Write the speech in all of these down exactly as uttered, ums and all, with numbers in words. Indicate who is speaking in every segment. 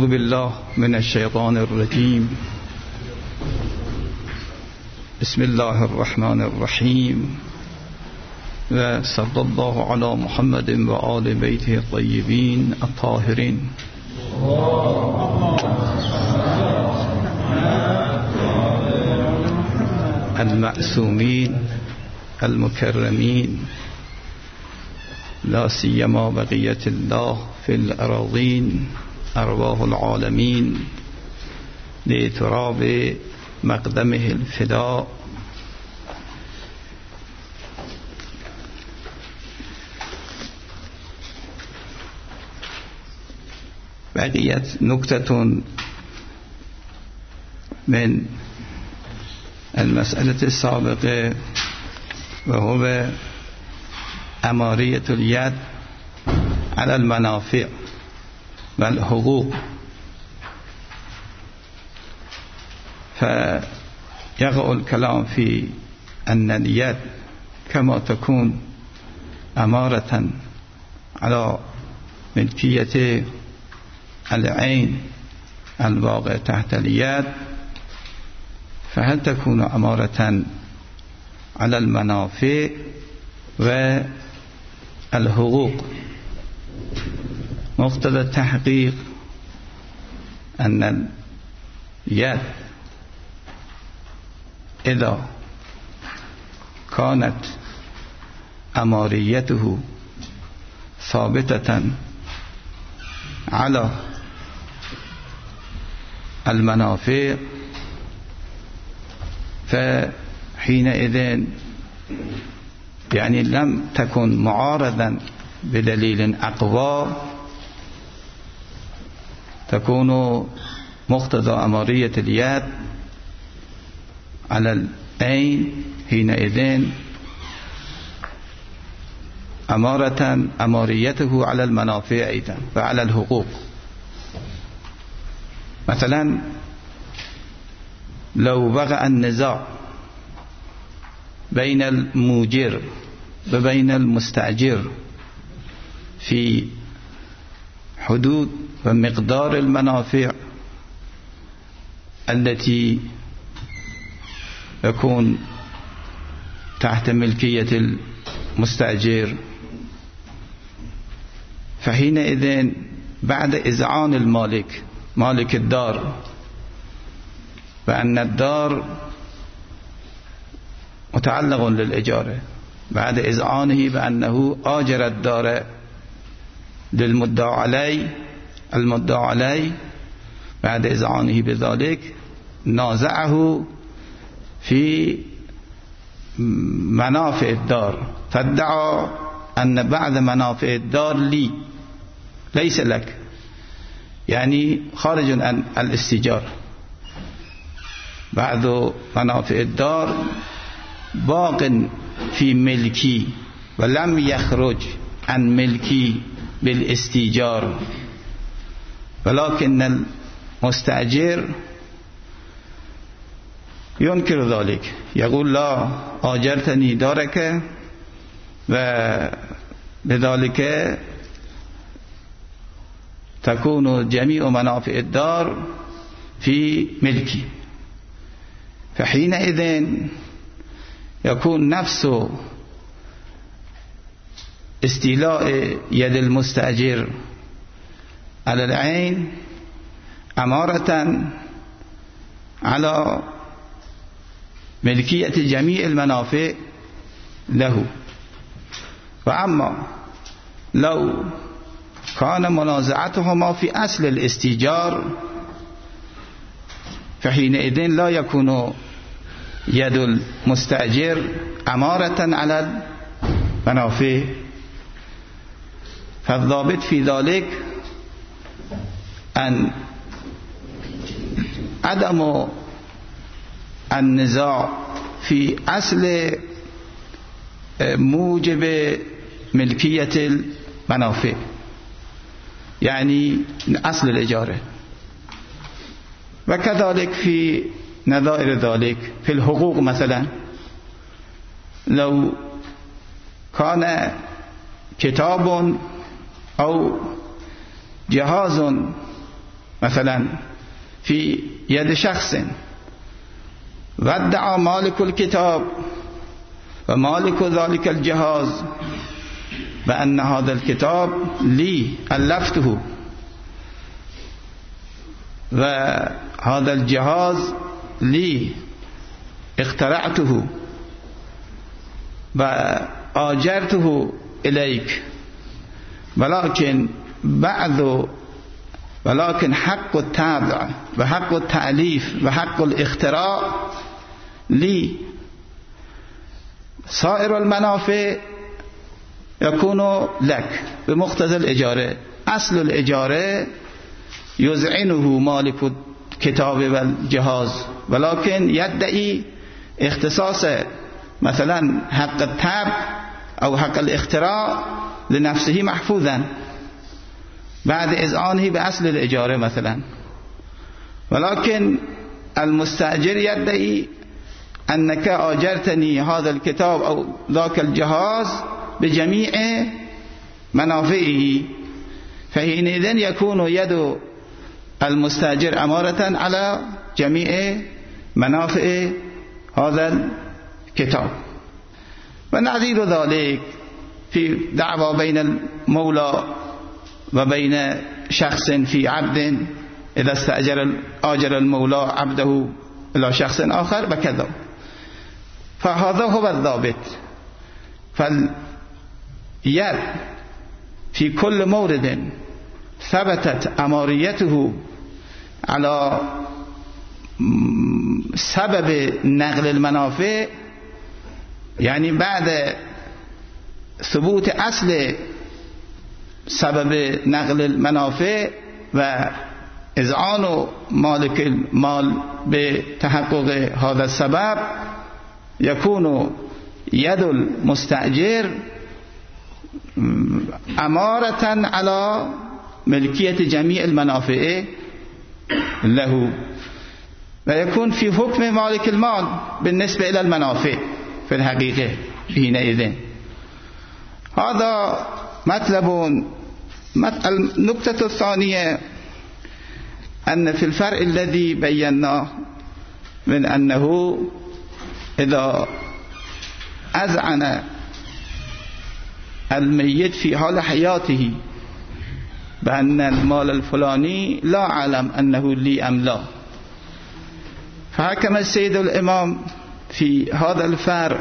Speaker 1: اعوذ بالله من الشیطان الرجیم. بسم الله الرحمن الرحیم و صلی الله علی محمد و آل بیته الطیبین الطاهرین. المعصومین المکرمین لا سیما بقیت الله فی الاراضین ارواح العالمین لتراب مقدمه الفداء. بقیت نکته من المسألة السابقة وهو أمارية اليد على المنافع والحقوق. فيقع الكلام في أن اليد كما تكون أمارة على ملكية العين الواقع تحت اليد، فهل تكون أمارة على المنافع والحقوق؟ مقتضى التحقيق أن اليد إذا كانت أماريته ثابتة على المنافع فحينئذ يعني لم تكن معارضا بدليل أقوى، تكون مقتضى أمارية اليد على العين حينئذ أمارة أماريته على المنافع أيضا وعلى الحقوق. مثلا لو وقع النزاع بين الموجر وبين المستأجر في حدود ومقدار المنافع التي يكون تحت ملكية المستأجر، فحينئذ بعد إذعان المالك مالك الدار وأن الدار متعلق للإجارة، بعد إذعانه بأنه آجر الدار للمدعى عليه المدعى عليه، بعد إذعانه بذلك نازعه في منافع الدار، فادعى أن بعض منافع الدار لي ليس لك، يعني خارج عن الاستئجار. بعض منافع الدار باق في ملكي ولم يخرج عن ملكي بالاستئجار، ولكن المستأجر ينكر ذلك، يقول لا آجرتني دارك وبذلك تكون جميع منافع الدار في ملكي. فحينئذ يكون نفس استيلاء يد المستأجر على العين أمارة على ملكية جميع المنافع له. وأما لو كان منازعتهما في أصل الاستئجار فحينئذ لا يكون يد المستأجر أمارة على المنافع. فالضابط في ذلك أن عدم النزاع في أصل موجب ملكية المنافع، يعني أصل الإجارة. وكذلك في نظائر ذلك في الحقوق، مثلا لو كان كتاب أو جهاز مثلا في يد شخص وادعى مالك الكتاب ومالك ذلك الجهاز بأن هذا الكتاب لي ألفته وهذا الجهاز لي اخترعته وآجرته إليك، ولكن بعد ولكن حق التابع وحق التأليف وحق الاختراع لي. سائر المنافع يكون لك بمقتضى الإجارة. أصل الإجارة يزعنه مالك الكتاب والجهاز، ولكن يدعي اختصاص مثلا حق التابع أو حق الاختراع لنفسه محفوظا بعد إذعانه بأصل الإجارة مثلا. ولكن المستأجر يدعي أنك آجرتني هذا الكتاب أو ذاك الجهاز بجميع منافعه، فحينئذ يكون يد المستأجر أمارة على جميع منافع هذا الكتاب. ونظير ذلك في دعوى بين المولى وبين شخص في عبد، إذا استأجر آجر المولى عبده إلى شخص آخر وكذا. فهذا هو الضابط. فاليد في كل مورد ثبتت أماريته على سبب نقل المنافع، يعني بعد ثبوت أصل سبب نقل المنافع و إذعان مالك المال بتحقق هذا السبب، يكون يد المستأجر أمارة على ملكية جميع المنافع له، ويكون في حكم مالك المال بالنسبة إلى المنافع في الحقيقة حينئذ. هذا مطلب. النقطة الثانية أن في الفرع الذي بيناه من أنه إذا أذعن الميت في حال حياته بأن المال الفلاني لا أعلم أنه لي أم لا، فحكم السيد الإمام في هذا الفرع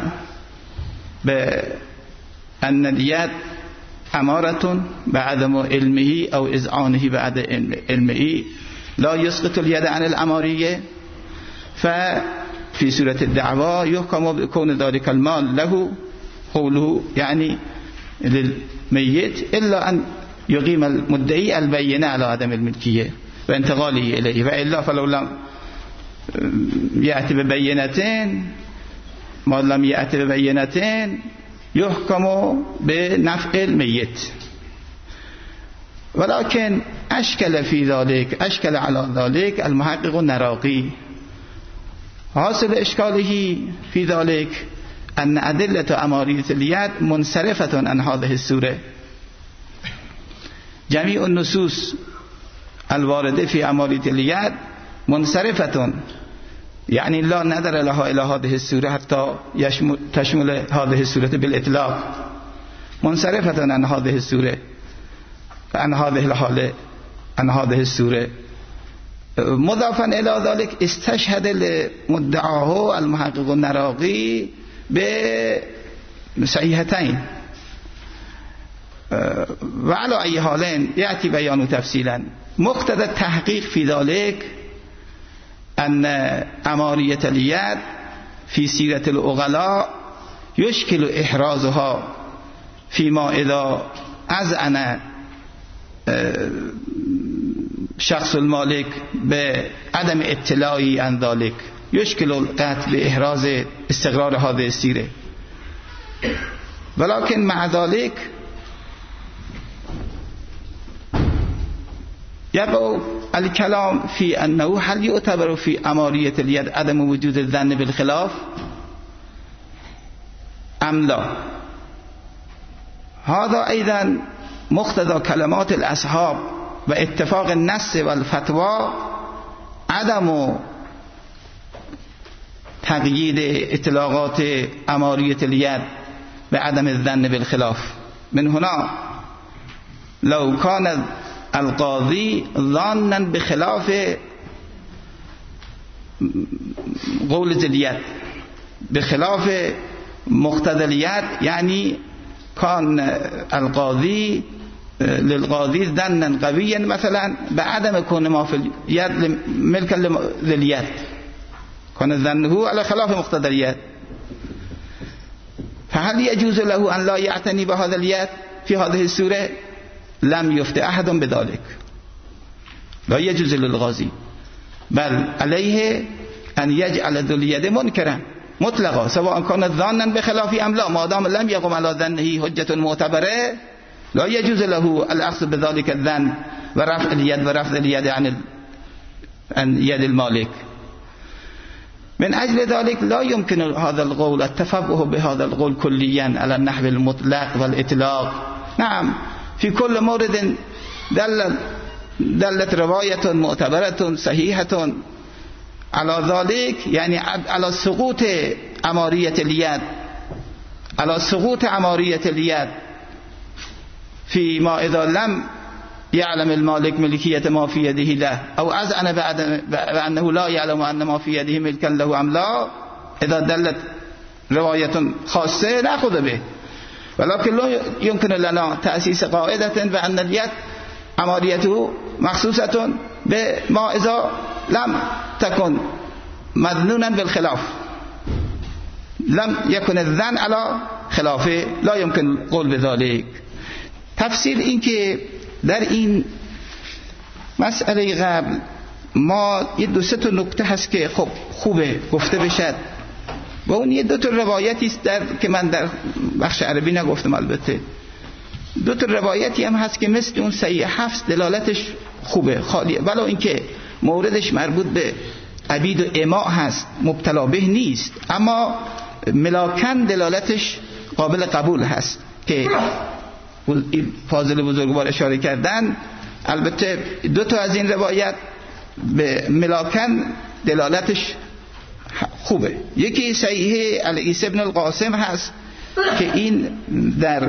Speaker 1: بأن اليد أمارة بعدم علمه أو إذعانه بعد علمه لا يسقط اليد عن الأمارية. ففي سورة الدعوى يحكم بكون ذلك المال له قوله يعني للميت إلا أن يقيم المدعي البينة على عدم الملكية وانتقاله إليه، فإلا فلو لم يأتي ببينتين ما لم يأتي ببينتين يحكم بنفع الميت. ولكن أشكل في ذلك أشكل على ذلك المحقق النراقي. حاصل إشكاله في ذلك أن أدلة أمارية اليد منصرفة عن هذه السورة. جميع النصوص الواردة في أمارية اليد منصرفة، يعني لا نظر لها إلى هذه السورة حتى تشمل هذه السورة بالإطلاق، منصرفة عن هذه السورة عن هذه الحالة عن هذه السورة. مضافا إلى ذلك استشهد لمدعاه المحقق النراقي بصحيحتين، وعلى أي حالين يأتي بيان تفصيلا. مقتضى التحقيق في ذلك أن أمارية اليد في سيرة العقلاء يشكل إحرازها فيما إذا أذعن شخص المالك بعدم اطلاعه عن ذلك، يشكل القطع بإحراز استقرار هذه السيرة. ولكن مع ذلك يبقى الكلام في أنه هل يعتبر في أمارية اليد عدم وجود الظن بالخلاف أم لا. هذا أيضا مقتضى كلمات الأصحاب و اتفاق النص و الفتوا عدم و تقیید اطلاقات اماریت الید و عدم الظن بالخلاف. من هنا لو كان القاضی ظانا بخلاف قول الید بخلاف مقتضى الید، یعنی كان القاضی للقاضی ظنا قویا مثلا بعدم كون ما في الید ملكا للید، كان ظنه على خلاف مقتضى الید، فهل يجوز له ان لا يعتني بهذا الید في هذه السوره؟ لم يفتي احد بذلك، لا يجوز للقاضي، بل عليه ان يجعل ذو الید منكرا مطلقا سواء كان ظانا بخلاف ام لا، ما دام لم يقم على ظنه حجة معتبره لا يجوز له الاخذ بذلك الظن و رفع الید و رفع الید عن يد المالك. من اجل ذلك لا يمكن هذا القول التفقه بهذا القول كليا على النحو المطلق والاطلاق. نعم في كل مورد دلت دلت رواية معتبرة صحيحة على ذلك، يعني على سقوط امارية اليد، على سقوط امارية اليد فيما اذا لم يعلم المالك ملكية ما في يده له، او اذعن بانه لا يعلم ان ما في يده ملكا له ام لا. اذا دلت رواية خاصة ناخذ به، ولكن لا يمكن لنا تأسيس قاعدة بأن اليد اماريته مخصوصة بما اذا لم تكن مظنونا بالخلاف، لم يكن الظن على خلافه، لا يمكن القول بذلك. تفسیر این که در این مسئله قبل ما یه دو سه تا نکته هست که خب خوبه گفته بشد و اون یه دو تا روایتی است در که من در بخش عربی نگفتم، البته دو تا روایتی هم هست که مثل اون صحیح هفت دلالتش خوبه خالیه، ولی اینکه موردش مربوط به عبید و اماء هست مبتلا به نیست، اما ملاکن دلالتش قابل قبول هست که فاضل بزرگوار اشاره کردن. البته دو تا از این روایت به ملاکن دلالتش خوبه. یکی صحیح عیسی ابن القاسم هست که این در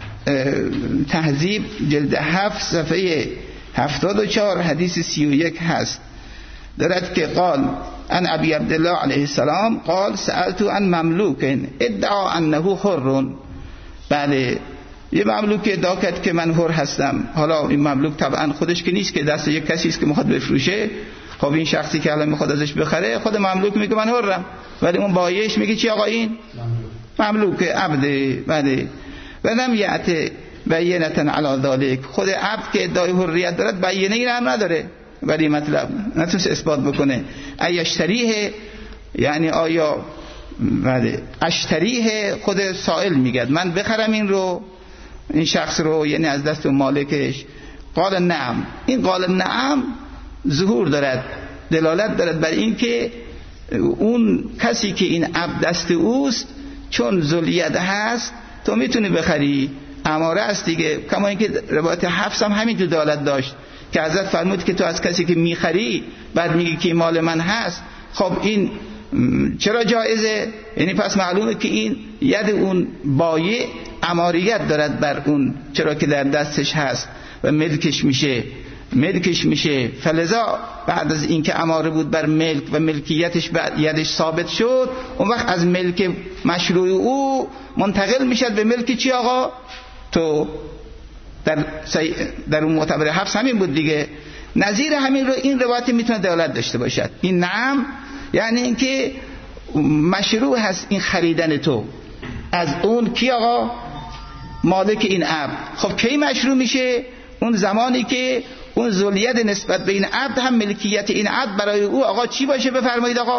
Speaker 1: تهذیب جلد هفت صفحه هفتاد و چهار حدیث سی و یک هست، دارد که قال ان ابی عبدالله علیه السلام قال سألت عن مملوک ادعا انه حر. بله یه مملوک ادعا کرد که من حر هستم. حالا این مملوک طبعا خودش که نیست که دست یک کسی است که میخواد بفروشه، خب این شخصی که الان میخواد ازش بخره خود مملوک میگه من حرم، ولی اون بایعش میگه چی آقا این مملوک عبده. بله و لم یأت بینة علی ذلک، خود عبد که ادعای حریت دارد بیانه ای هم نداره، ولی مطلب نتونست اثبات بکنه. ایشتریه یعنی آیا بله اشتریه، خود سائل میگه من بخرم این رو این شخص رو، یعنی از دست اون مالکش. قال نعم، این قال نعم ظهور دارد، دلالت دارد بر این که اون کسی که این عبد دست اوست چون ذوالید هست تو میتونی بخری، اماره است دیگه. کما اینکه روایت حفص هم همین تو دلالت داشت که حضرت فرمود که تو از کسی که میخری بعد میگی که مال من هست، خب این چرا جایزه؟ یعنی پس معلومه که این ید اون بایع اماریت دارد بر اون، چرا که در دستش هست و ملکش میشه ملکش میشه فلذا بعد از اینکه اماره بود بر ملک و ملکیتش بعد یدش ثابت شد، اون وقت از ملک مشروع او منتقل میشد به ملک چی آقا؟ تو در در اون معتبر حفص همین بود دیگه. نظیر همین رو این روایت میتونه دلالت داشته باشد. این نعم یعنی اینکه مشروع هست این خریدن تو از اون کی آقا؟ مالک این عبد. خب کی مشروع میشه؟ اون زمانی که اون ذوالید نسبت به این عبد هم ملکیت این عبد برای او آقا چی باشه؟ بفرمایید آقا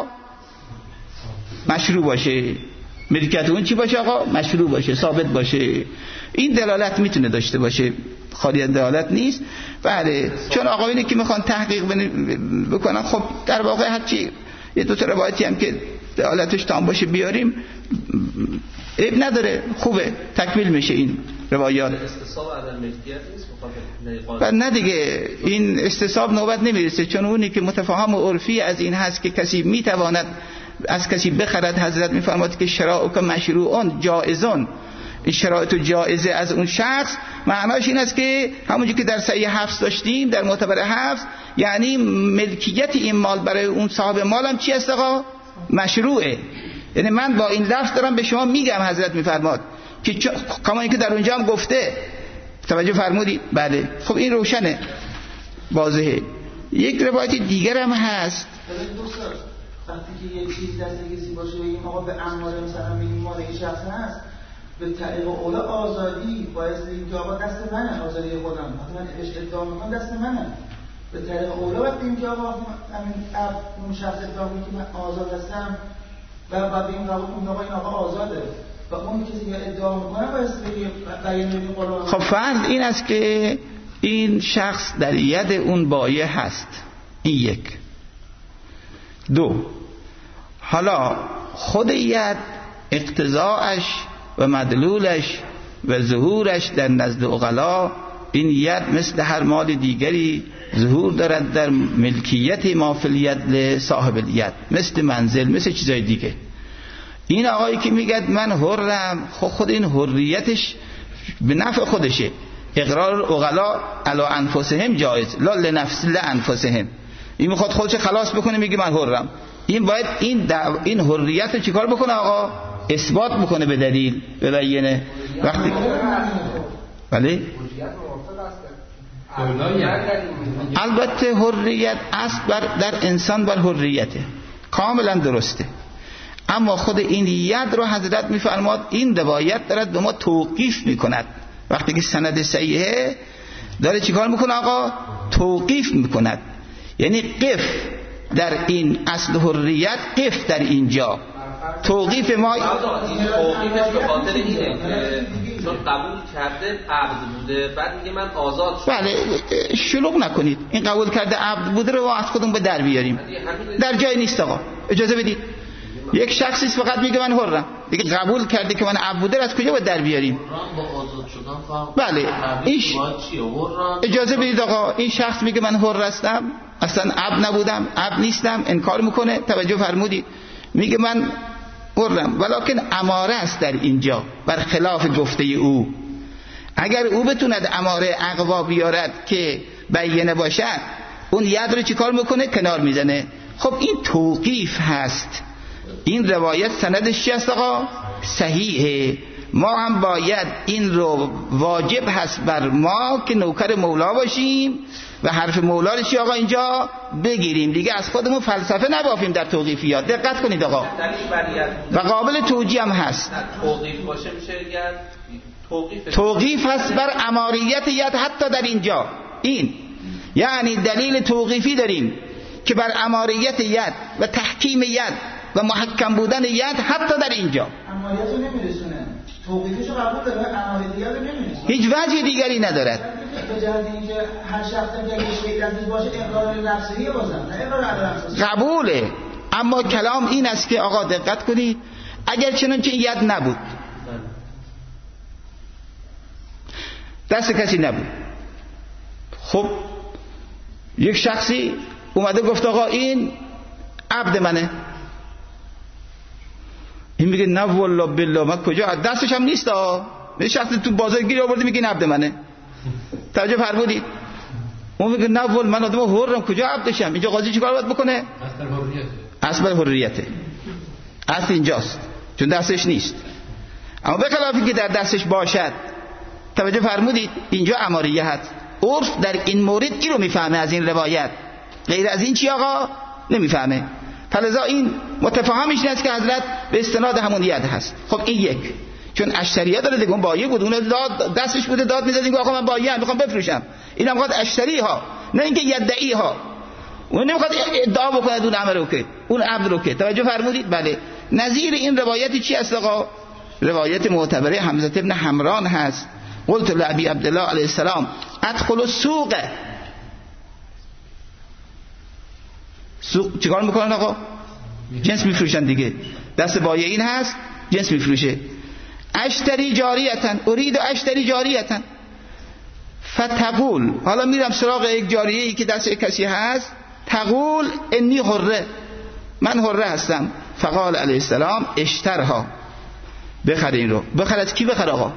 Speaker 1: مشروع باشه. ملکیت اون چی باشه آقا؟ مشروع باشه، ثابت باشه. این دلالت میتونه داشته باشه، خالی دلالت نیست. بله چون آقایونی که میخوان تحقیق بکنن خب در واقع هرچی یه دو تا روایتی هم که دلالتش تام باشه بیاریم عیب نداره، خوبه، تکمیل میشه این روایات.
Speaker 2: استصحاب عدم ملکیت نیست
Speaker 1: و نه دیگه این استصحاب نوبت نمیرسه، چون اونی که متفاهم و عرفی از این هست که کسی میتواند از کسی بخرد، حضرت میفرماد که شرائع که مشروعون جائزون، این شرایط جایزه از اون شخص معناش این است که همونجوری که در صحیح حفظ داشتیم در معتبر حفظ، یعنی ملکیت این مال برای اون صاحب مالم چی است آقا؟ مشروعه. یعنی من با این لفظ دارم به شما میگم، حضرت میفرماد که کما اینکه در اونجا هم گفته، توجه فرمودید؟ بله. خب این روشنه، واضحه. یک روایت دیگر هم هست.
Speaker 3: وقتی که یک چیز دست کسی باشه بگیم آقا به اموال مثلا بگیم مال این شخص هست، به طریق اولا آزادی باعث بگیم که آقا دست منه، آزادی خودم من اش ادعا میکنم دست منه، به طریق اولا باید بگیم که آقا همین اون شخص ادعا میکنه که من آزاد هستم و بعد بگیم اون آقا این آقا آزاده و اون کسی که ادعا میکنه باعث بگیم بیان بگیم قرآن.
Speaker 1: خب فرض این است که این شخص در ید اون بایع هست، این یک. دو، حالا خود ید اقتضاعش و مدلولش و ظهورش در نزد عقلا، این ید مثل هر مال دیگری ظهور دارد در ملکیت ما فی الید لصاحب الید، مثل منزل، مثل چیزای دیگه. این آقایی که میگه من حرم، خود, خود این حریتش به نفع خودشه. اقرار عقلا علی انفسهم جایز، لا لنفس لانفسهم. این میخواد خودش خلاص بکنه، میگه من حرم. این باید این دعو... این حریت رو چیکار بکنه آقا؟ اثبات بکنه به دلیل، ببینه. وقتی بله البته حریت اصل بر در انسان بر حریته، کاملا درسته. اما خود این ید رو حضرت میفرماد این روایت دارد به ما توقیف میکند. وقتی که سند صحیحه داره چیکار میکنه آقا؟ توقیف میکند. یعنی قف در این اصل حریت، قف در اینجا توقیف ما.
Speaker 2: این توقیفش به خاطر اینه چون قبول کرده عبد بوده، بعد میگه من آزاد شدم.
Speaker 1: بله شلوغ نکنید، این قبول کرده عبد بوده رو از خودمون به در بیاریم، در جای نیست آقا، اجازه بدید. یک شخصی فقط میگه من حرم، دیگه قبول کرده که من عبد بوده، از کجا باید در بیاریم؟ بله ایش اجازه بدید آقا، این شخص میگه من حر هستم، اصلا عبد نبودم، عبد نیستم، انکار میکنه. توجه فرمودید؟ میگه من حرم، ولکن اماره است در اینجا بر خلاف گفته او. اگر او بتوند اماره اقوا بیارد که بیانه باشد، اون ید رو چیکار میکنه؟ کنار میزنه. خب این توقیف هست. این روایت سندش چی است آقا؟ صحیحه. ما هم باید این رو واجب هست بر ما که نوکر مولا باشیم و حرف مولا رو چی آقا اینجا بگیریم، دیگه از خودمون فلسفه نبافیم در توقیفیات. دقت کنید آقا، و قابل توجیه هم هست.
Speaker 2: توقیف باشه میشه گرد توقیف
Speaker 1: توقیف هست بر اماریت ید حتی در اینجا. این یعنی دلیل توقیفی داریم که بر اماریت ید و تحکیم ید و محکم بودن ید حتی در اینجا.
Speaker 3: اماریت رو نمیرسونه، توقیفش رو قبول داره، اماریت ید رو نمیرسونه،
Speaker 1: هیچ وجه دیگری ندارد.
Speaker 3: به جهت اینکه هر شخص که شیء لفظی باشه اقرار نفسیه بازم، نه اقرار عدم
Speaker 1: قبوله. اما کلام این است که آقا دقت کنید، اگر چنانچه ید نبود، دست کسی نبود، خب یک شخصی اومده گفت آقا این عبد منه، این میگه نه والله بالله من کجا، دستش هم نیست آ، یه شخصی تو بازار گیر آورده میگه این عبد منه. توجه فرمودید؟ اون میگه نه والله من آدم حرم، کجا عبدشم؟ اینجا قاضی چیکار باید بکنه؟ اصل بر حریته، اصل اینجاست، چون دستش نیست. اما به خلافی که در دستش باشد، توجه فرمودید؟ اینجا اماریه هست. عرف در این مورد این رو میفهمه از این روایت، غیر از این چی آقا نمیفهمه. فلذا این متفاهمش نیست که حضرت به استناد همون ید هست. خب این یک، چون اشتریه داره دیگه، اون بایع بود، اون داد دستش بوده، داد میزد اینکه آقا من بایعم میخوام بفروشم، اینم میخواد اشتری ها، نه اینکه یدعی ها. اون نمیخواد ادعا بکنه اون امر رو که اون عبد رو که. توجه فرمودید؟ بله. نظیر این روایت چی است آقا؟ روایت معتبره حمزه ابن حمران هست. قلت لابی عبدالله علیه السلام ادخل السوق. سوق چیکار میکنن آقا؟ جنس میفروشن دیگه، دست بایعین هست، جنس میفروشه. اشتری جاریتن، اريد اشتری جاریتن فتقول، حالا میرم سراغ یک جاریه ای که دست کسی هست، تقول انی حره، من حره هستم. فقال علیه السلام اشترها، بخر این رو. بخرد کی بخر آقا؟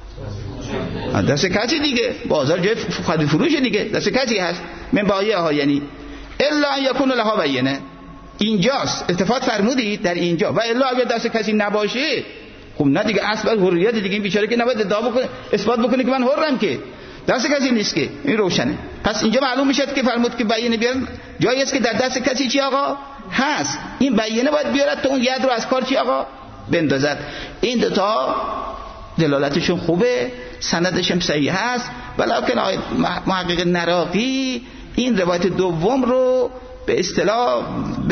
Speaker 1: دست کسی دیگه، بازار جای خرید فروش دیگه، دست کسی هست. من بایه ها، یعنی الا ان یکون لها بینه، اینجاست التفات فرمودید در اینجا. و الا اگر دست کسی نباشه، خب نه دیگه، اصل حریت دیگه، این بیچاره که نباید ادعا بکنه اثبات بکنه که من حرم، که دست کسی نیست که، این روشنه. پس اینجا معلوم میشه که فرمود که بینه بیارن، جایی است که در دست کسی چی آقا هست، این بینه باید بیارد تا اون ید رو از کار چی آقا بندازد. این دو تا دلالتشون خوبه، سندشون صحیح هست، ولکن محقق نراقی این روایت دوم رو به اصطلاح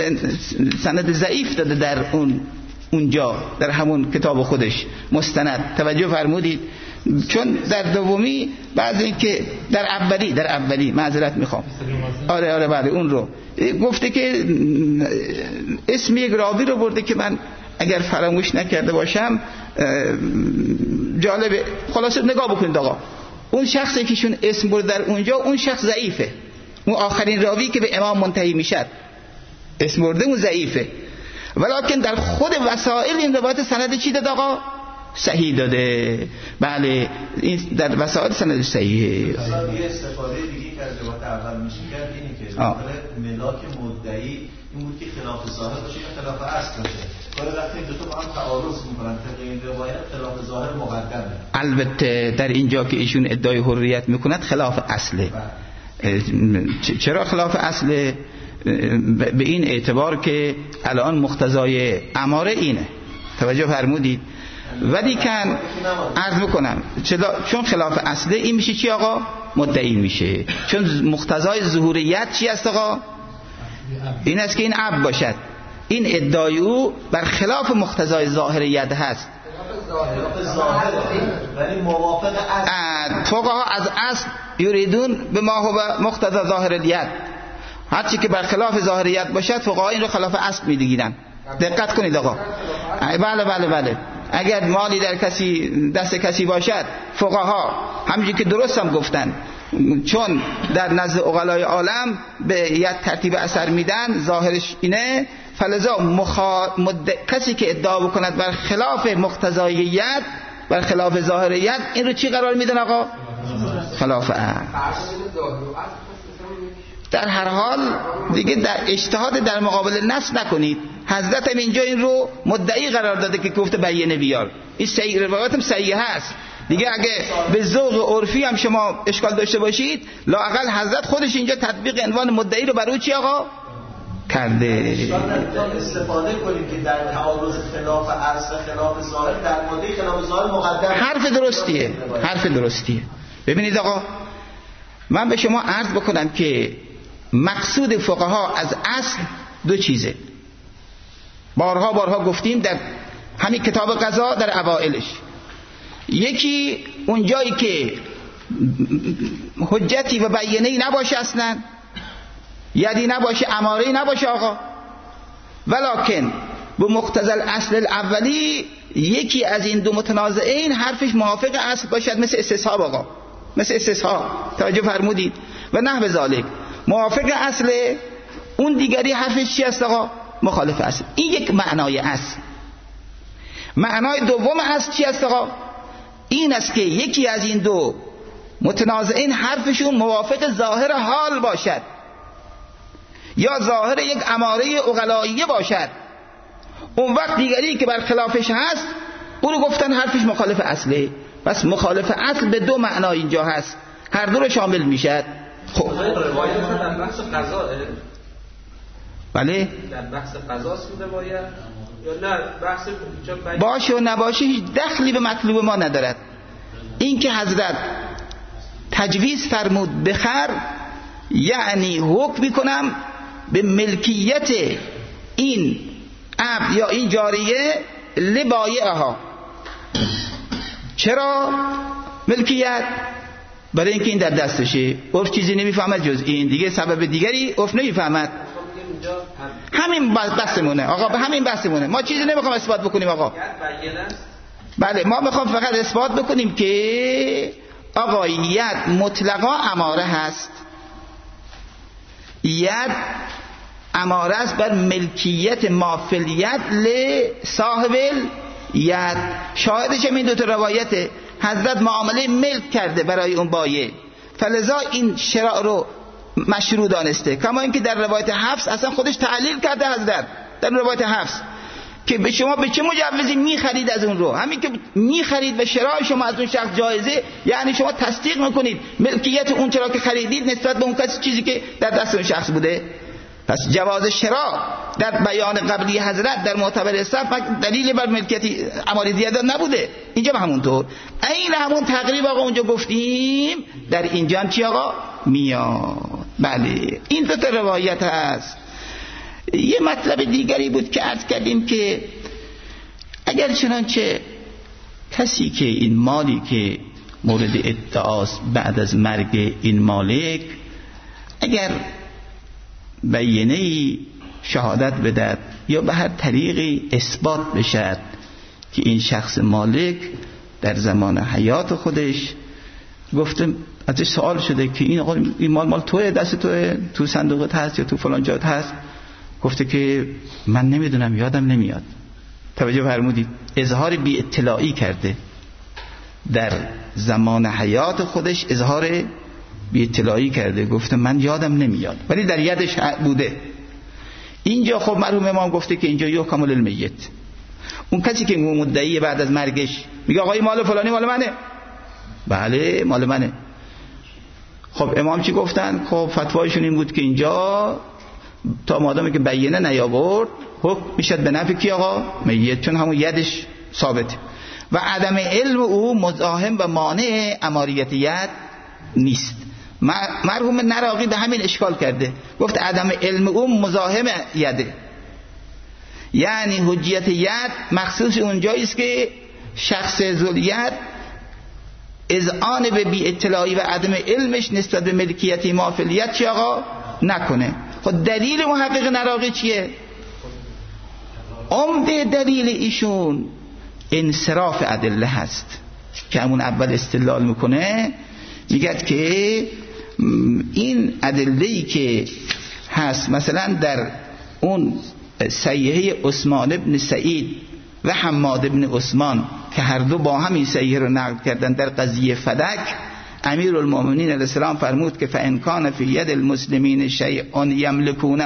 Speaker 1: سند ضعیف داده در اون اونجا در همون کتاب خودش مستند. توجه فرمودید؟ چون در دومی بعضی این که در اولی در اولی معذرت میخوام آره آره بله اون رو گفته که اسم یک راوی رو برده که من اگر فراموش نکرده باشم جالبه. خلاصه نگاه بکنید آقا، اون شخصی که شون اسم برده در اونجا، اون شخص ضعیفه، اون آخرین راوی که به امام منتهی میشه اسم برده اون ضعیفه، ولکن در خود وسائل این روایت سند چی داد آقا؟ صحیح داده. بله این در وسائل سند صحیحه.
Speaker 4: مثلا یه استفاده دیگه که از روایت اول میشه کرد اینه که داخل ملاک مدعی این بود که خلاف ظاهر باشه یا خلاف اصل باشه. کار وقتی دو تا با هم تعارض میکنن، طبق این روایت خلاف ظاهر مقدمه. البته
Speaker 1: در اینجا که ایشون ادعای حریت میکند خلاف اصله. چرا خلاف اصله؟ به این اعتبار که الان مقتضای اماره اینه. توجه فرمودید؟ ولی کن عرض میکنم چون خلاف اصله این میشه چی آقا؟ مدعی میشه. چون مقتضای ظهوریت چی است آقا؟ این است که این عب باشد. این ادعای او بر خلاف مقتضای ظاهریت هست.
Speaker 4: ولی موافق اصل
Speaker 1: فقها از اصل یریدون به ما هو مقتضا ظاهریت، هرچی که بر خلاف ظاهریت باشد فقها این رو خلاف اصل میگیرن. دقت کنید آقا. بله بله بله اگر مالی در کسی دست کسی باشد، فقها همونجوری که درست هم گفتن، چون در نزد عقلای عالم به یک ترتیب اثر میدن، ظاهرش اینه، فلذا مخا... مد... کسی که ادعا بکند بر خلاف مقتضاییت، بر خلاف ظاهریت، این رو چی قرار میدن آقا؟ خلاف اصل. در هر حال دیگه در اجتهاد در مقابل نص نکنید. حضرت هم اینجا این رو مدعی قرار داده که گفته بیانه بیار. این صحیح، روایت هم صحیح هست دیگه. اگه به ذوق عرفی هم شما اشکال داشته باشید، لااقل حضرت خودش اینجا تطبیق عنوان مدعی رو برای چی آقا کرده؟
Speaker 4: استفاده کنیم که در تعارض خلاف اصل خلاف ظاهر در ماده خلاف ظاهر مقدم.
Speaker 1: حرف درستیه، حرف درستیه. ببینید آقا، من به شما عرض بکنم که مقصود فقها از اصل دو چیزه. بارها بارها گفتیم در همین کتاب قضا در اوائلش. یکی اون جایی که حجتی و بیانه‌ای نباشه، اصلا یدی نباشه، اماره‌ای نباشه آقا، ولکن به مقتضی الاصل الاولی یکی از این دو متنازعین حرفش موافق اصل باشد، مثل استصحاب آقا، مثل استصحاب. توجه فرمودید؟ و نحو ذالک موافق اصل، اون دیگری حرفش چی است آقا؟ مخالف اصل. این یک معنای اصل. معنای دوم اصل چی است آقا؟ این است که یکی از این دو متنازعین حرفشون موافق ظاهر حال باشد یا ظاهر یک اماره عقلائیه باشد، اون وقت دیگری که بر خلافش هست اون رو گفتن حرفش مخالف اصله. پس مخالف اصل به دو معنا اینجا هست، هر دو رو شامل میشد. خب
Speaker 2: روایت در بحث قضا،
Speaker 1: بله
Speaker 2: در بحث قضاست این روایت یا نه بحث
Speaker 1: باشه و نباشه هیچ دخلی به مطلوب ما ندارد. این که حضرت تجویز فرمود بخر، یعنی حکم میکنم به ملکیت این عبد یا این جاریه لبایعها. چرا ملکیت؟ برای اینکه این در دستشه. عرف چیزی نمیفهمد جز این، دیگه سبب دیگری عرف نمیفهمد. همین بحثمونه آقا، به همین بحثمونه. ما چیزی نمیخوام اثبات بکنیم آقا. بله ما میخوام فقط اثبات بکنیم که آقا ید مطلقا اماره هست، ید اماره است بر ملکیت مافلیت لصاحب ید. شاهدش هم این دو تا روایته، حضرت معامله ملک کرده برای اون بایع، فلذا این شراء رو مشروع دانسته. کما اینکه در روایت حفص اصلا خودش تعلیل کرده حضرت در روایت حفص که به شما به چه مجوزی میخرید از اون رو، همین که میخرید و شراء شما از اون شخص جایزه، یعنی شما تصدیق میکنید ملکیت اون چرا که خریدید نسبت به اون کسی چیزی که در دست اون شخص بوده. پس جواز شراء در بیان قبلی حضرت در معتبر اصطلاح دلیل بر ملکیت اماره زیاده نبوده، اینجا به همونطور این همون تقریب آقا اونجا گفتیم در اینجا چی آقا میاد. بله این دو تا روایت هست. یه مطلب دیگری بود که عرض کردیم که اگر چنانچه کسی که این مالی که مورد ادعاست بعد از مرگ این مالک اگر بیانه‌ای شهادت بدهد یا به هر طریقی اثبات بشد که این شخص مالک در زمان حیات خودش گفتم ازش سوال شده که این آقا این مال مال توه، دست توه، تو صندوقت هست یا تو فلان جات هست، گفته که من نمیدونم یادم نمیاد. توجه فرمودید اظهار بی اطلاعی کرده در زمان حیات خودش، اظهار بی اطلاعی کرده گفته من یادم نمیاد ولی در یدش بوده. اینجا خب مرحوم امام گفته که اینجا یحکم للمیت، اون کسی که مدعی بعد از مرگش میگه آقای مال فلانی مال منه، بله مال منه. خب امام چی گفتن؟ خب فتوایشون این بود که اینجا تا مادامی که بیانه نیاورد حکم میشد به نفع کی آقا؟ میت، چون همون یدش ثابته و عدم علم او مزاحم و مانع اماریت ید نیست. مرحوم نراقی به همین اشکال کرده، گفت عدم علم او مزاحم یده، یعنی حجیت ید مخصوص اونجایی است که شخص ذوالید اذعان به بی اطلاعی و عدم علمش نسبت به ملکیت مافلیت چی آقا نکنه. خب دلیل محقق نراقی چیه؟ عمده دلیل ایشون انصراف ادله هست که همون اول استدلال میکنه، میگه که این ادله‌ای که هست مثلا در اون صحیحه عثمان ابن سعید و حماد ابن عثمان که هر دو با هم این صحیحه رو نقل کردن در قضیه فدک، امیرالمومنین علیه السلام فرمود که فإن کان فی ید المسلمین شیء یملکونه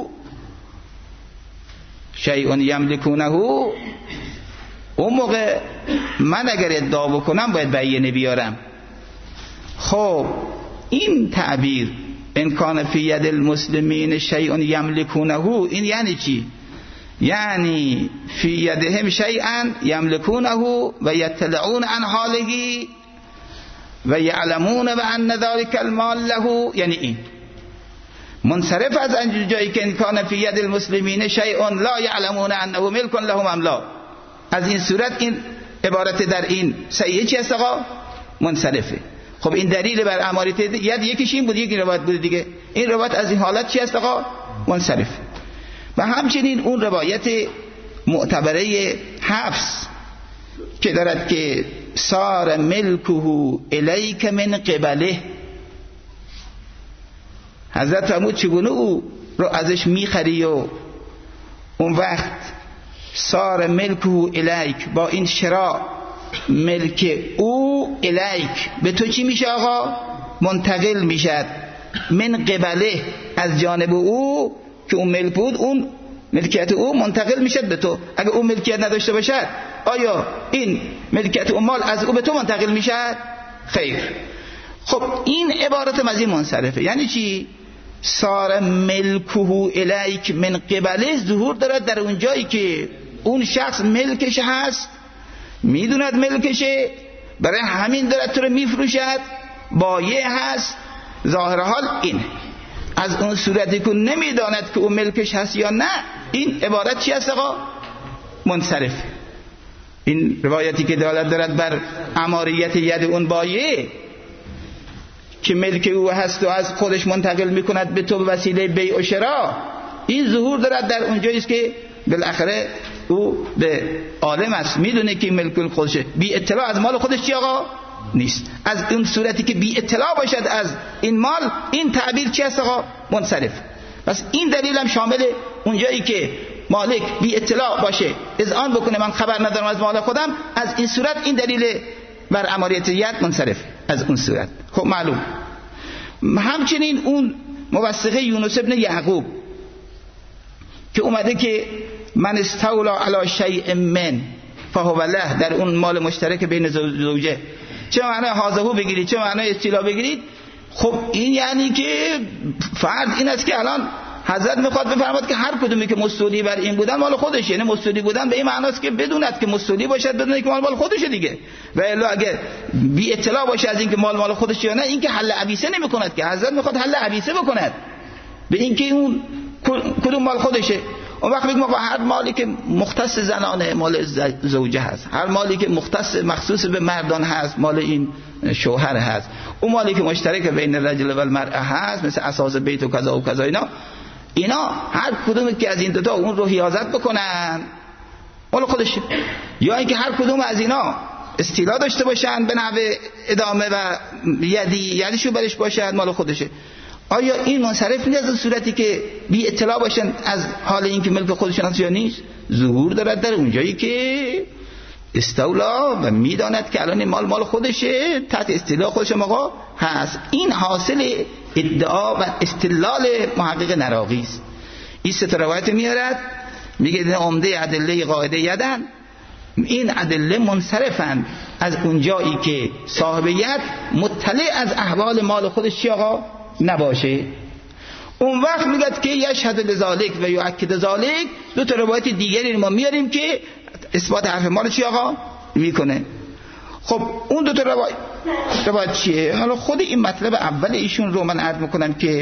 Speaker 1: شیء یملکونه، اون موقع من اگر ادعا بکنم باید بیانه بیارم. خب این تعبیر ان کان فی ید المسلمین شیء یملکونه این یعنی چی؟ یعنی فی یدهم شیئا یملکونه و یطلعون عن حاله و یعلمون بان ذلک المال له، یعنی این منصرف از جایی که ان کان فی ید المسلمین شیء لا یعلمون انه ملک لهم ام لا. از این صورت این عبارت در این صحیحه چی است آقا؟ منصرفه. خب این دلیل بر امارت ید یکیش این بود، یکی روایت بود دیگه، این روایت از این حالت چی است آقا؟ منصرف. و همچنین اون روایت معتبره حفص که دارد که صار ملکه الیک من قبله، حضرت فرمود چگونه او رو ازش میخری و اون وقت صار ملکه الیک، با این شراء ملک او الیک به تو چی میشه آقا؟ منتقل میشد. من قبله از جانب او که اون ملک بود، اون ملکیت او منتقل میشد به تو. اگه اون ملکیت نداشته باشد آیا این ملکیت اون مال از او به تو منتقل میشد؟ خیر. خب این عبارت مزید منصرفه. یعنی چی؟ صار ملکه الیک من قبله ظهور دارد در اون جایی که اون شخص ملکش هست، میدوند ملکشه، برای همین دارد تو رو میفروشد، بایع هست. ظاهر حال این از اون صورتی که نمیداند که اون ملکش هست یا نه، این عبارت چی هست آقا؟ منصرف. این روایتی که دلالت دارد بر اماریت ید اون بایع که ملک او هست و از خودش منتقل میکند به تو به وسیله بیع و شراء، این ظهور دارد در اونجایی است که بالاخره او به عالم است، میدونه که ملک خودشه، بی اطلاع از مال خودش چی آقا نیست. از اون صورتی که بی اطلاع باشد از این مال، این تعبیر چی است آقا؟ منصرف. پس این دلیل هم شامل اونجایی که مالک بی اطلاع باشه، اذعان بکنه من خبر ندارم از مال خودم، از این صورت این دلیل بر اماریتیت منصرف از اون صورت. خب معلوم. همچنین اون موثقه یونس ابن یعقوب که اومده که من استولا علی شیء من فهو له، در اون مال مشترک بین زوجه، چه معنی حاضهو بگیرید چه معنی استیلا بگیرید. خب این یعنی که فرض این است که الان حضرت میخواد بفرماد که هر کدومی که مستولی بر این بودن مال خودشه، یعنی مستولی بودن به این معناست که بدوند که مستولی باشد، بدونه که مال مال خودشه دیگه. و الا اگر بی اطلاع باشه از اینکه مال مال خودشه یا نه، این که حل عبیسه نمیکند که، حضرت میخواد حل عبیسه بکند به اینکه اون کدوم مال خودشه. اون وقت میگم هر مالی که مختص زنانه مال زوجه هست، هر مالی که مختص مخصوص به مردان هست مال این شوهر هست، اون مالی که مشترک بین الرجل و المرأه هست مثل اساس بیت و کذا و کذا، اینا اینا هر کدوم که از این دو تا اون رو حیازت بکنن مال خودشه، یا اینکه هر کدوم از اینا استیلا داشته باشن به نحو ادامه و یدی یدیشو برش باشد مال خودشه. آیا این منصرف نیست از صورتی که بی اطلاع باشن از حال این که ملک خودشون هست یا نیست؟ ظهور دارد در اونجایی که استولا و میداند که الان مال مال خودشه، تحت استیلا خودش آقا هست. این حاصل ادعا و استدلال محقق نراقی است. این سه تا روایت میارد، میگه این عمده ادله قاعده یدن، این ادله منصرفند از اونجایی که صاحب ید مطلع از احوال مال خودش چی آقا نباشه. اون وقت میگه که یشهد لذالک و یؤکد ذالک، دو تا روایت دیگری ما میاریم که اثبات حرف مال چی آقا میکنه. خب اون دو تا روایت روایت چیه؟ حالا خود این مطلب اول ایشون رو من عرض میکنم که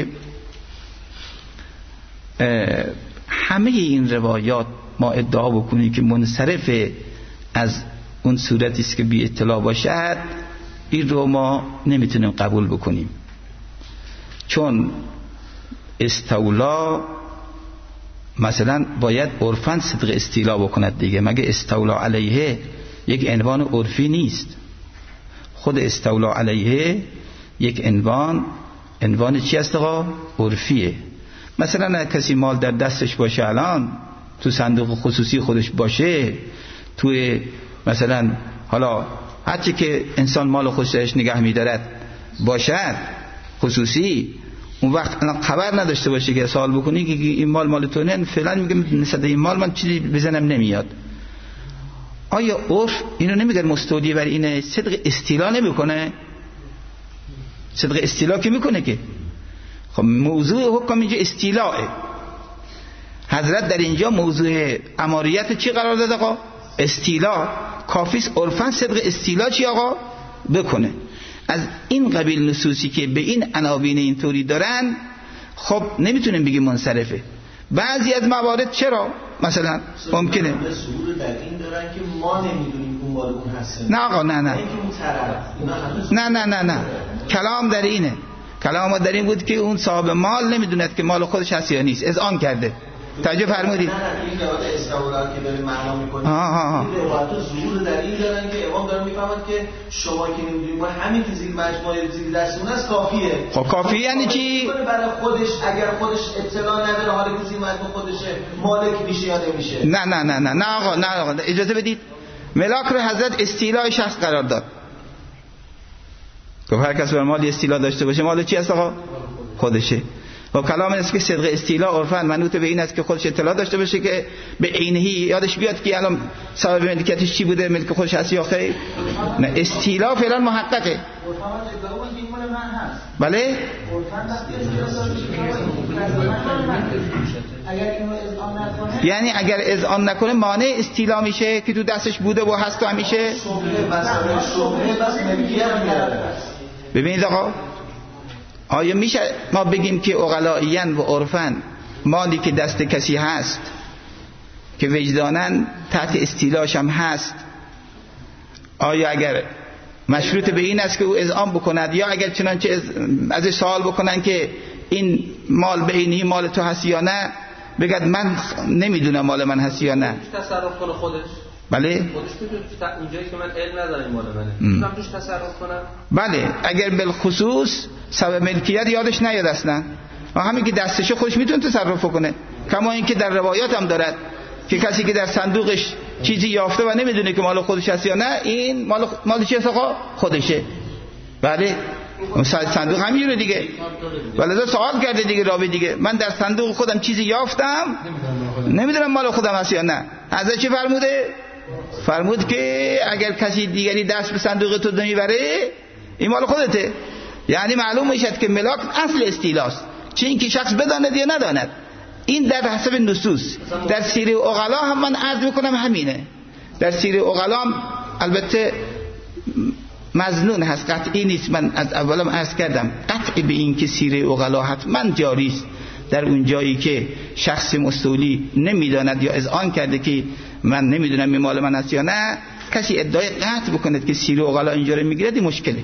Speaker 1: همه این روایات ما ادعا بکنیم که منصرف از اون صورتی است که بی اطلاع باشد، این رو ما نمیتونیم قبول بکنیم، چون استولا مثلا باید عرفاً صدق استیلا بکند دیگه، مگه استولا علیه یک عنوان عرفی نیست؟ خود استولا علیه یک عنوان عنوان چی است آقا؟ عرفیه. مثلا کسی مال در دستش باشه، الان تو صندوق خصوصی خودش باشه، توی مثلا حالا هرچی که انسان مال خودش نگه می‌دارد باشد خصوصی، اون وقت الان خبر نداشته باشه که سوال بکنی که این مال مال تو نه، فعلا میگه نسبت این مال من چیزی بزنم نمیاد. آیا عرف اینو نمیگه مستودی بر اینه صدق استیلا نمیکنه؟ صدق استیلا که میکنه که خب موضوع حکم اینجا استیلاه. حضرت در اینجا موضوع اماریت چی قرار داد آقا؟ استیلا. کافیس عرفاً صدق استیلا چی آقا بکنه. از این قبیل نصوصی که به این عناوین اینطوری دارن، خب نمیتونیم بگیم منصرفه. بعضی از موارد چرا مثلا ممکنه
Speaker 4: مسئول در این دارن که ما نمیدونیم اون مال اون هست.
Speaker 1: نه آقا نه نه نه نه نه نه کلام در اینه، کلام در این بود که اون صاحب مال نمیدوند که مال خودش هست یا نیست، اذعان کرده. توجه فرمودید؟
Speaker 4: نه نه این روایت استقلال که داره معنا میکنه،
Speaker 1: ها ها ها
Speaker 4: این روایت ظهور در این دارن که امام داره میفهمد که شما که نمیدونید ما همین که زیر مجموعه زیر دستمون است کافیه.
Speaker 1: خب کافیه یعنی چی؟
Speaker 4: برای خودش اگر خودش اطلاع نداره حالا که زیر مجموعه خودشه مالک میشه یا نمیشه؟
Speaker 1: نه نه نه نه نه آقا نه آقا اجازه بدید. ملاک رو حضرت استیلای شخص قرار داد. گفت هر کس بر مال استیلا داشته باشه مال چی است آقا؟ خودشه. و کلام است که صدق استیلا عرفاً منوط به این است که خودش اطلاع داشته باشه که به عینهی یادش بیاد که الان صاحب ملکیتش چی بوده، ملک خودش هست یا خیر. نه استیلا فعلا محققه. بله یعنی اگر اذعان نکنه مانع استیلا میشه که تو دستش بوده و هست و همیشه. ببینید آقا، آیا میشه ما بگیم که عقلائیاً و عرفاً مالی که دست کسی هست که وجداناً تحت استیلاش هم هست، آیا اگر مشروط به این است که او اذعان بکند یا اگر چنانچه ازش سوال بکنن که این مال به اینی مال تو هست یا نه، بگد من نمیدونم مال من هست یا نه.
Speaker 2: تصرف کنه خودش.
Speaker 1: بله.
Speaker 2: خودش میتونه اونجایی که من علم ندارم مال منه. میتونم توش تصرف کنم.
Speaker 1: بله اگر بالخصوص سبب ملکیت یادش نیاد اصلا. و همین که دستش خودش میتونه تصرف کنه. کما اینکه در روایات هم دارد که کسی که در صندوقش چیزی یافته و نمیدونه که مال خودش هست یا نه، این مال مال چیه آقا؟ خودشه. بله صندوق همینه دیگه. ولذا سوال کرده دیگه راوی دیگه، من در صندوق خودم چیزی یافتم نمیدونم مال خودم هست یا نه. حضرت چی فرموده؟ فرمود که اگر کسی دیگری دست به صندوق تو نمیبره این مال خودته. یعنی معلوم میشد که ملاک اصل استیلاست، چه اینکه شخص بداند یا نداند. این در حسب نصوص. در سیر عقلا هم من عرض میکنم همینه. در سیر عقلا هم البته مظنون هست، قطعی نیست. من از اولم عرض کردم قطعی به این که سیر عقلا حتما جاری است. در اون جایی که شخص مستولی نمیداند یا اذعان کرده که من نمیدونم این مال من است یا نه، کسی ادعای قطع بکند که سیر عقلا اینجوری میگیرد، این مشکله.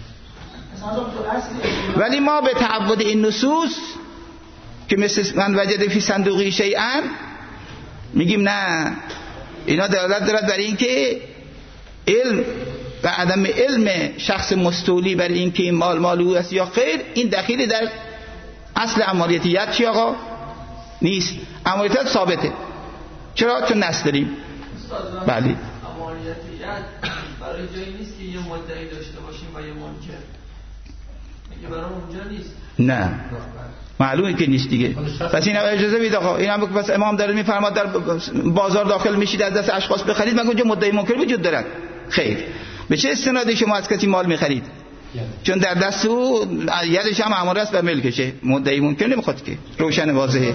Speaker 1: ولی ما به تعبد این نصوص که مثل من وجد فی صندوقی شیئا میگیم نه، اینا دلالت دارد بر این که علم و عدم علم شخص مستولی بر این که این مال مال او است یا خیر، این دخیلی در اصل عمالیتیت چی آقا؟ نیست. عمالیتیت ثابته. چرا؟ چون نص داریم. بله.
Speaker 5: عمالیتیت برای جایی نیست که یه مدعی داشته باشیم و یه منکر. میگه برای اونجا نیست.
Speaker 1: نه. معلومه که نیست دیگه. پس این اجازه بید آقا. این هم که پس امام داره میفرماد در بازار داخل میشید از دست اشخاص بخرید، مگه اونجا مدعی منکر وجود دارد؟ خیر. به چه استنادی شما از کسی مال میخرید؟ چون در دست او یدش هم اماره است بر ملکشه. مدعی منکر نمیخواد که روشن واضحه.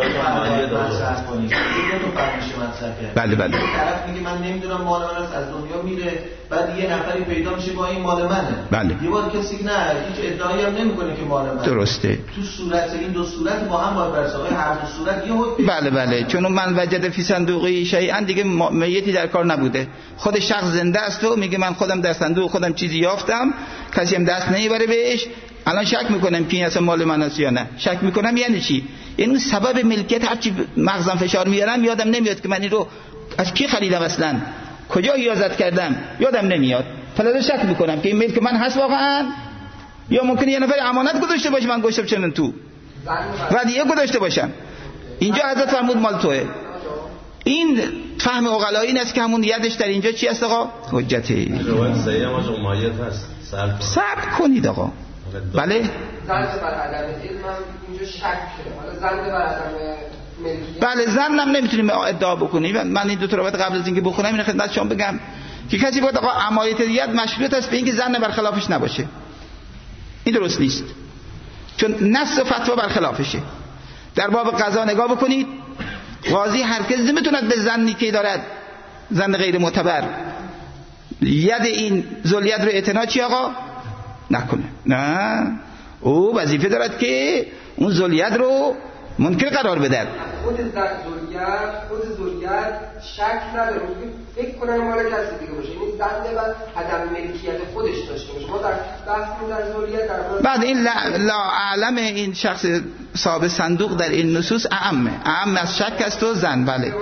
Speaker 1: بله بله.
Speaker 4: طرف میگه من نمیدونم مال من است، از دنیا میره، بعد یه نفری پیدا میشه با این مال منه.
Speaker 1: بله.
Speaker 4: یه بار کسی نه هیچ ادعایی هم نمیکنه که مال منه.
Speaker 1: درسته.
Speaker 4: تو صورت این دو صورت با هم باید برسه. هر دو صورت یه حکم.
Speaker 1: بله بله. چون من وجد فی صندوقی شیئا دیگه میتی در کار نبوده. خود شخص زنده است و میگه من خودم در صندوق خودم چیزی یافتم، کسی هم دست نمیبره بهش. الان شک میکنم که این اصلا مال من است یا نه. شک میکنم یعنی چی؟ یعنی سبب ملکیت هرچی مغزم فشار میارم یادم نمیاد که من این رو از کی خریدم، اصلا کجا ایجاد کردم یادم نمیاد. فلذا شک میکنم که این ملک من هست واقعا، یا ممکنه یه نفر امانت گذاشته باشه من گوشم چنن تو و دیگه گذاشته باشم. اینجا حضرت فرمود مال توئه. این فهم عقلایی این است که همون یدش در اینجا چی است آقا؟ حجته.
Speaker 6: روایت صحیح هم از امایت هست.
Speaker 1: صبر کنید آقا. بله؟
Speaker 5: زند بر عدم علم اینجا شک شده. حالا زند بر عدم ملکیت.
Speaker 1: بله زنم نمیتونیم ادعا بکنیم. من این دو تا روایت قبل از اینکه بخونم اینو خدمت شما بگم که کسی باید آقا امایتیت مشروط است به اینکه زن برخلافش نباشه. این درست نیست. چون نص و فتوا برخلافشه. در باب قضا نگاه بکنید، قاضی هرگز نمیتوند به زنی که دارد زن غیر معتبر ید این ذوالید رو اعتنا چی آقا نکنه. نه، او وظیفه دارد که اون ذوالید رو منکر قرار بده.
Speaker 5: خود ذوالید خود ذوالید شک نداره، فکر کنه مال کسی دیگه باشه. این زنده و عدم ملکیت خودش داشته باشه. ما در بحثمون در ذوالید در
Speaker 1: بعد این لا, لا اعلم این شخص صاحب صندوق در این نصوص اعمه اعم از شک است و زن. بله
Speaker 5: جمعی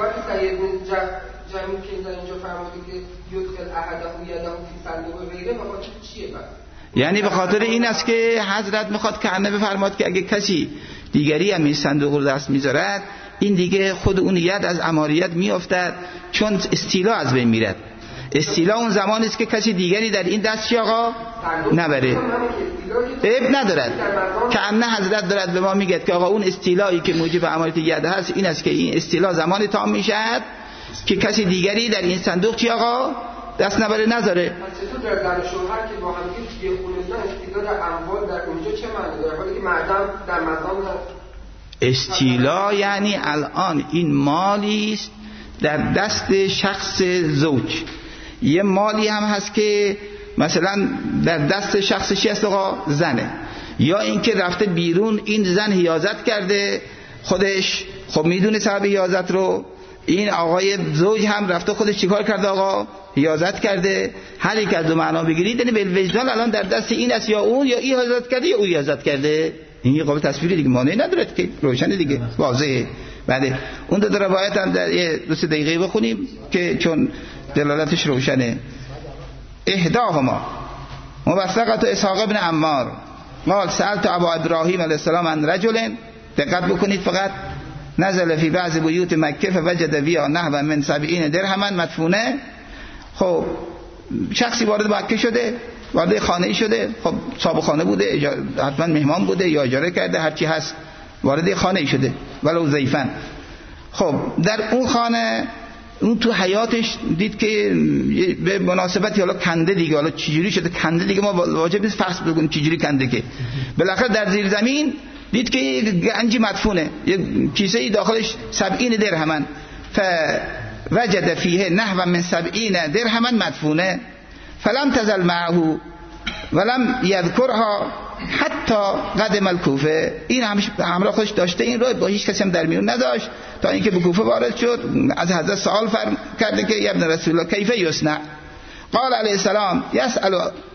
Speaker 5: که اینجا فرموده که یدخل احدهم یده فی صندوق غیره و خاطر چیه بعد؟
Speaker 1: یعنی به خاطر این است که حضرت میخواد که انه بفرماد که اگه کسی دیگری هم این صندوق رو دست میذارد این دیگه خود اون ید از اماریت میافتد، چون استیلا از بین میرد. استیلا اون زمانی است که کسی دیگری در این دست چی آقا نبره. عیب ندارد که انه حضرت دارد به ما میگه که آقا اون استیلایی که موجب اماریت ید هست این است که این استیلا زمانی تام میشد که کسی دیگری در این صندوق چی آقا دست نبره نذاره.
Speaker 5: پس چطور در زن شوهر که با هم که یه خونه دارن استیلا در اموال در اونجا چه معنی داره؟ حالی که مردم در مقام
Speaker 1: استیلا یعنی الان این مالی است در دست شخص زوج، یه مالی هم هست که مثلا در دست شخص چی است آقا زنه، یا اینکه رفته بیرون این زن حیازت کرده خودش، خب میدونه سبب حیازت رو، این آقای زوج هم رفته خودش چیکار کرده آقا حیازت کرده. هر یک از دو معنا بگیرید یعنی بالوجدان الان در دست این است یا اون، یا این حیازت کرده یا اون حیازت کرده. این یه قابل تصویری دیگه معنی نداره که روشن دیگه واضحه. بله اون دو, دو روایت هم در یه دو سه دقیقه بخونیم که چون دلالتش روشنه. احداهما موثقت اسحاق ابن عمار قال سألت ابا ابراهیم علیه السلام عن رجل، دقت بکنید فقط، نزل فی بعض بیوت مکه فوجد فیها نحو من سبعین درهما مدفونه. خب شخصی وارد مکه شده، وارد خانه شده، خب صاحب خانه بوده، حتما مهمان بوده یا اجاره کرده، هر چی هست وارد خانه شده ولو ضیفن. خب در اون خانه اون تو حیاتش دید که به مناسبتی حالا کنده دیگه، حالا چجوری شده کنده دیگه، ما واجب نیست فحص بکنیم چجوری کنده، که بالاخره در زیر زمین دید که یه گنجی مدفونه، یه کیسه ای داخلش سبعین درهمن، فوجد فیه نحو من سبعین درهمن مدفونه فلم تزل معه ولم یذکرها حتی قدم الکوفه. این همراه خودش داشته این رو، با هیچ کسی هم در میون نداشت تا اینکه به کوفه وارد شد. از حضرت سوال فرم کرده که یا ابن رسول الله کیف یصنع؟ قال علیه السلام یسأل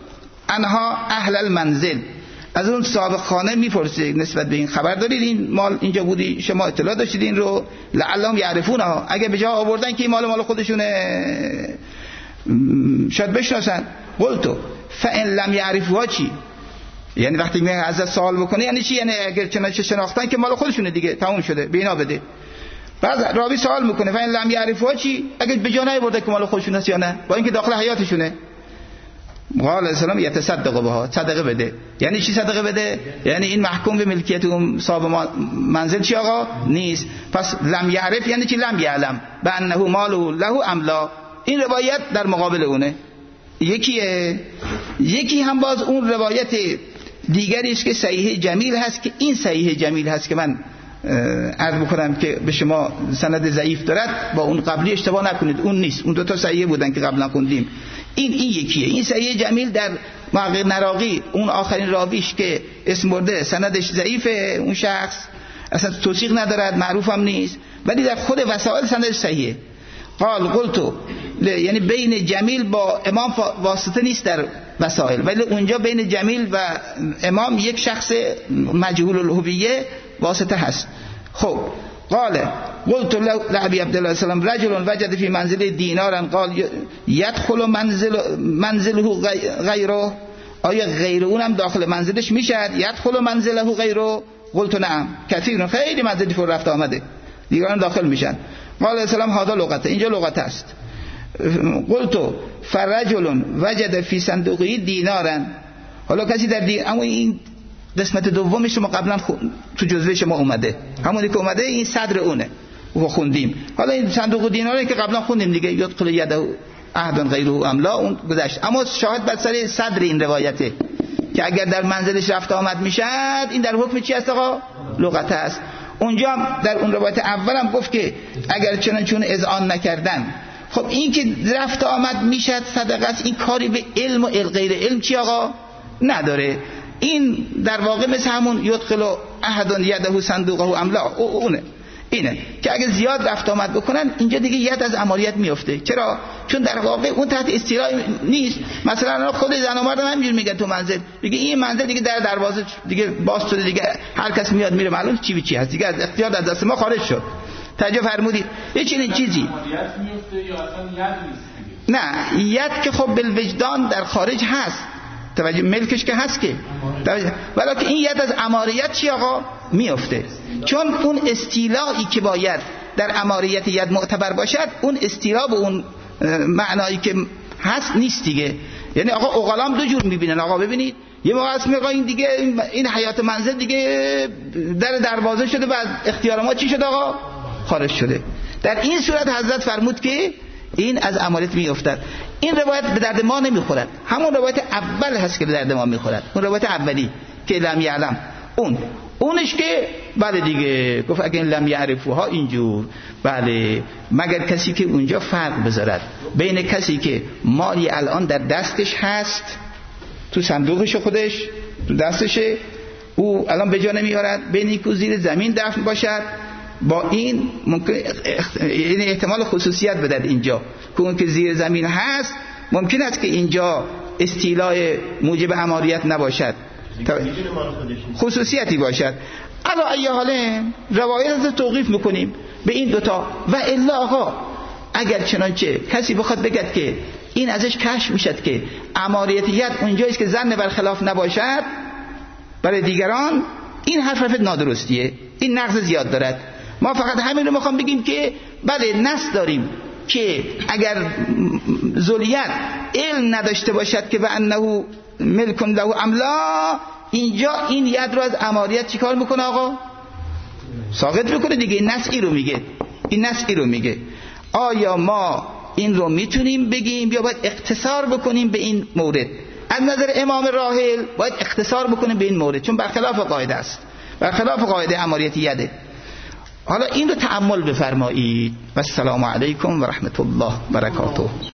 Speaker 1: عنها اهل المنزل، از اون صاحب خانه میپرسه نسبت به این، خبر دارید این مال اینجا بودی، شما اطلاع داشتید این رو؟ لعلهم یعرفونها، اگه به جا آوردن که این مال مال خودشونه شاید بشناسن. قلتو فان لم یعرفوها چی؟ یعنی وقتی میگه حضرت سوال بکنه یعنی چی؟ یعنی اگر چنانچه شناختن که مال خودشونه دیگه، تموم شده، بینا بده. بعد راوی سوال میکنه فان لم یعرفوها چی؟ اگه به جا نیاورده که مال خودشونه است یا نه، با اینکه داخل حیاتشونه. قال السلام یتصدق بها، صدقه بده. یعنی چی صدقه بده؟ یعنی این محکوم به ملکیت اون صاحب منزل چی آقا نیست. پس لم یعرف یعنی چی؟ لم یعلم بانه ماله له ام لا. این روایت در مقابل اونه. یکیه یکی هم باز اون روایت دیگری است که صحیح جمیل هست، که این صحیح جمیل هست که من عرض بکنم که به شما سند ضعیف دارد، با اون قبلی اشتباه نکنید، اون نیست، اون دو تا صحیح بودن که قبلا خوندیم. این این یکیه. این صحیح جمیل در موقع نراقی اون آخرین راویش که اسم برده سندش ضعیفه، اون شخص اصلا توثیق ندارد، معروف هم نیست، ولی در خود وسائل سندش صحیحه. قال قلتو، یعنی بین جمیل با امام واسطه نیست در وسائل، ولی اونجا بین جمیل و امام یک شخص مجهول الهویه واسطه هست. خب قال قلت لعبی عبدالله السلام رجل وجد فی منزل دینارا قال یدخل منزل منزله غیره، آیا غیر اونم داخل منزلش میشد؟ یدخل منزله غیره؟ قلت نعم کثیر، خیلی منزلی پر رفت آمده دیگران داخل میشن. قال السلام هذا لغته، اینجا لغت است. قلت فرجل وجد فی صندوقی دینارا، حالا کسی در دین، اما این قسمت دومش ما قبلا تو جزوه شما اومده، همونی که اومده این صدر اونه و خوندیم. حالا این صندوق دیناره که قبلا خوندیم دیگه، یدخل یده احد غیره املا، اون گذشت. اما شاهد بر سر صدر این روایته که اگر در منزلش رفت آمد میشد، این در حکم چی است آقا؟ لغت است. اونجا در اون روایت اولم گفت که اگر چنانچون اذعان نکردن، خب این که رفت آمد میشد صدقه است، این کاری به علم و غیر علم چی آقا نداره. این در واقع مثل همون یدخل احد یده صندوقه املا اونه، اینه که اگه زیاد رفت آمد بکنن اینجا دیگه ید از اماریت میفته. چرا؟ چون در واقع اون تحت استیلاء نیست. مثلا خود زن و مرد هم همینجوری میگن تو منزل، میگه این منزل دیگه در دروازه دیگه باز شده، دیگه هر کس میاد میره، معلوم چی به چی هست دیگه، از اختیار از دست ما خارج شد. توجه فرمودید؟ یه چنین چیزی نه، ید که خب بالوجدان در خارج هست، توجه ملکش که هست که، ولی که این ید از اماریت چی آقا میفته، چون اون استیلائی که باید در اماریت ید معتبر باشد، اون استیلا به اون معنایی که هست نیست دیگه. یعنی آقا عقلام دو جور میبینن. آقا ببینید یه موقع اسم آقا این دیگه این حیات منزل دیگه در دروازه شده و از اختیار ما چی شده آقا؟ خارج شده. در این صورت حضرت فرمود که این از امارت میافتد. این روایت به درد ما نمیخورد، همون روایت اول هست که به درد ما میخورد، اون روایت اولی که لم یعلم، اون اونش که بله دیگه گفت اگه لم یعرفوها اینجور، بله مگر کسی که اونجا فرق بذارد بین کسی که مالی الان در دستش هست، تو صندوقش خودش تو دستشه، او الان به جا نمیارد، بین اینکه زیر زمین دفن باشد، با این ممکن یعنی احتمال خصوصیت بدد اینجا که اون که زیر زمین هست ممکن است که اینجا استیلاء موجب اماریت نباشد، خصوصیتی باشد. علا ای حاله روایت از توقیف میکنیم به این دوتا. و الا آقا اگر چنانچه کسی بخواد بگد که این ازش کشف میشد که اماریت ید اونجاییست که ظن برخلاف نباشد برای دیگران، این حرف حرف نادرستیه، این نقض زیاد دارد. ما فقط همین رو میخوام بگیم که بله نص داریم که اگر ذریت علم نداشته باشد که به انه ملک له املا، اینجا این ید رو از اماریت چیکار میکنه آقا؟ ساقط میکنه دیگه. این نص ای رو میگه، این نص ای رو میگه. آیا ما این رو میتونیم بگیم یا باید اختصار بکنیم به این مورد؟ از نظر امام راحل باید اختصار بکنیم به این مورد، چون برخلاف قاعده است، برخلاف قاعده اماریت یده. حالا این رو تأمل بفرمایید. و السلام علیکم و رحمت الله و برکاته.